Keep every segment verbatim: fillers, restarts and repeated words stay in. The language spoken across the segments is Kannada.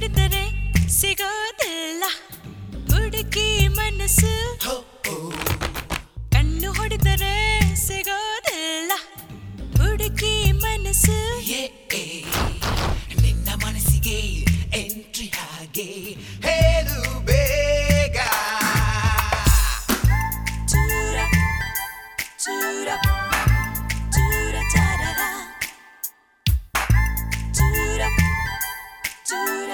ಹಿಡಿದರೆ ಸಿಗೋದಿಲ್ಲ ಹುಡುಗಿ ಮನಸ್ಸು ಕಣ್ಣು ಹೊಡೆದರೆ ಸಿಗೋದಿಲ್ಲ ಹುಡುಗಿ ಮನಸ್ಸು ನಿನ್ನ ಮನಸ್ಸಿಗೆ ಎಂಟ್ರಿ ಹಾಗೆ ಹೇಳು ಬೇಗ ಚೂರ ಚೂರ ಚೂರ ಚಾರರ ಚೂರ ಚೂರ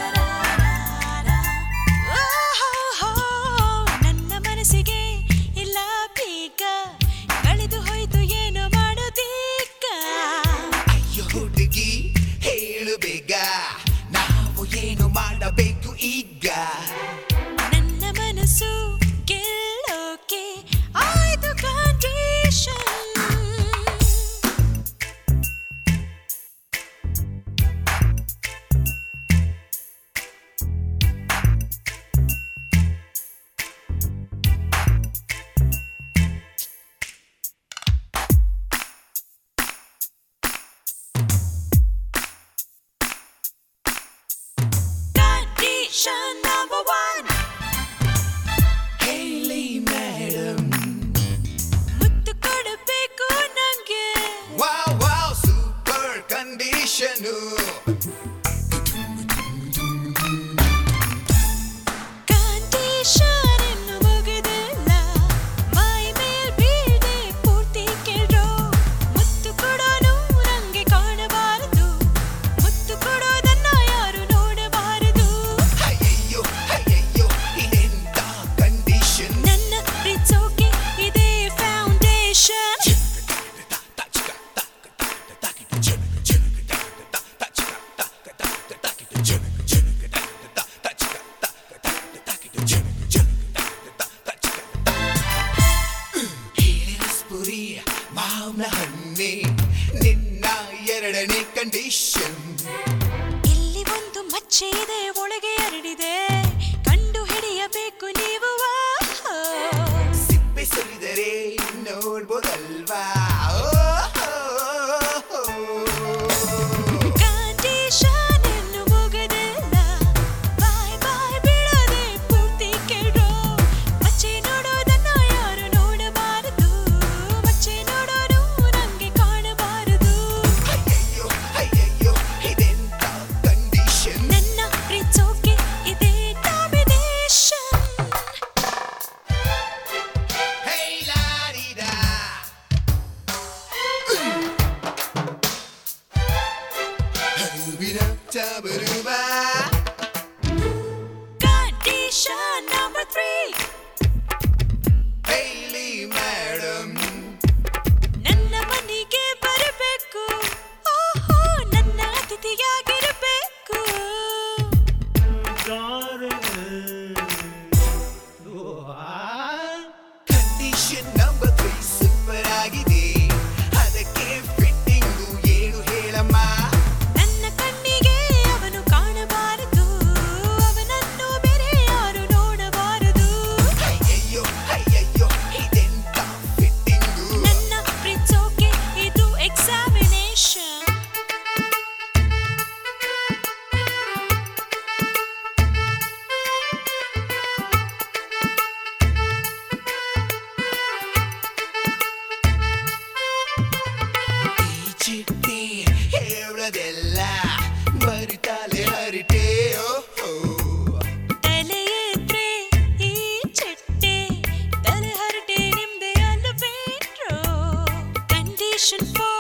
ನನ್ನ ಮನಸ್ಸಿಗೆ ಇಲ್ಲ ಬೇಗ ಕಳೆದು ಹೋಯ್ತು ಏನೋ ಮಾಡೋದೀಗ ಅಯ್ಯೋ ಹುಡುಗಿ ಹೇಳು ಬೇಗ ನಾವು ಏನು ಮಾಡಬೇಕು ಈಗ ನನ್ನ ಮನಸ್ಸು ಗೆಲ್ಲೋಕೆ ಆಯ್ತು ಕಂಡೀಷನ್ Condition number one. ಹೇಳಿ ಮೇಡಮ್ ಮುತ್ತು ಕೊಡಬೇಕು ನಂಗೆ wow wow super condition condition ಇನ್ನು ಮುಗಿದಿಲ್ಲ ಮೈ ಮೇಲ್ ಬೀಳ್ದೆ ಪೂರ್ತಿ ಕೇಳ್ರೋ ಮುತ್ತು ಕೊಡೋನು ನಂಗೆ ಕಾಣಬಾರದು ಮುತ್ತು ಕೊಡೋದನ್ನ ಯಾರು ನೋಡಬಾರದು ಅಯ್ಯಯ್ಯೋ ಅಯ್ಯಯ್ಯೋ ಇದೆಂತ ಕಂಡೀಷನ್ ನನ್ನ ಪ್ರೀತ್ಸೋಕೆ ಇದೇ ಫೌಂಡೇಶನ್ ಹೇಳಿರಸ್ಪುರಿ ಮಾವ್ನ ಹಣ್ಣೆ ನಿನ್ನ ಎರಡನೇ ಕಂಡೀಷನ್ ಇಲ್ಲಿ ಒಂದು ಮಚ್ಚೆ ಇದೆ ಒಳಗೆ ಹರಡಿದೆ ಕಂಡು ಹಿಡಿಯಬೇಕು ನೀವು ಸಿಪ್ಪೆ ಸುರಿದರೆ ನೋಡ್ಬೋದಲ್ವಾ ಕಂಡೀಷನ್ ಇನ್ನು ಮುಗಿದಿಲ್ಲ ಬಾಯ್ ಬಾಯ್ ಬೀಳದೆ ಪೂರ್ತಿ ಕೇಳ್ರೋ ಮಚ್ಚೆ ನೋಡೋದನ್ನ ಯಾರು ನೋಡಬಾರದು ಮಚ್ಚೆ ನೋಡೋನು ನಂಗೆ ಕಾಣಬಾರದು ಅಯ್ಯಯ್ಯೋ ಅಯ್ಯಯ್ಯೋ ಇದೆಂತ ಕಂಡೀಷನ್ ನನ್ನ ಪ್ರೀತ್ಸೋಕೆ ಇದೇ ಡಾಮಿನೇಷನ್ ಹೇ ಲಾರಿಡಾ ಹರುವಿನ ಚಬರುಬಾ ಕಂಡೀಷನ್ ನಂಬರ್ ತ್ರೀ ಹೇಳಿ ಮೇಡಮ್ ನನ್ನ ಮನೆಗೆ ಬರಬೇಕು ಓಹೋ ನನ್ನ ಅತಿಥಿಯಾಗಿರಬೇಕು ಕಂಡೀಷನ್ ನಂಬರ್ ತ್ರೀ ಸೂಪರ್ ಆಗಿದೆ ಅದಕ್ಕೆ ಫಿಟ್ಟಿಂಗು ಏನು ಹೇಳಮ್ಮ ನನ್ನ ಕಣ್ಣಿಗೆ ಅವನು ಕಾಣಬಾರದು ಅವನನ್ನು ಬೇರೆ ಯಾರು ನೋಡಬಾರದು ಅಯ್ಯಯ್ಯೋ ಅಯ್ಯಯ್ಯೋ ಇದೆಂತ ಫಿಟ್ಟಿಂಗು ನನ್ನ ಪ್ರೀತ್ಸೋಕೆ ಇದು ಎಕ್ಸಾಮಿನೇಷನ್ ಈ ಚಿಟ್ಟಿ ಹೇಳದೆಲ್ಲ ಮರಿತಾಲೆ ಹರಿಟೆ ಓಹೋ ತಲೆ ಎದ್ರೆ ಈ ಚಿಟ್ಟೆ ತಲೆ ಹರಟೆ ನಿಮ್ದೆ ಅಲ್ಲವೇನ್ರೋ ಕಂಡೀಷನ್ ಫೋರ್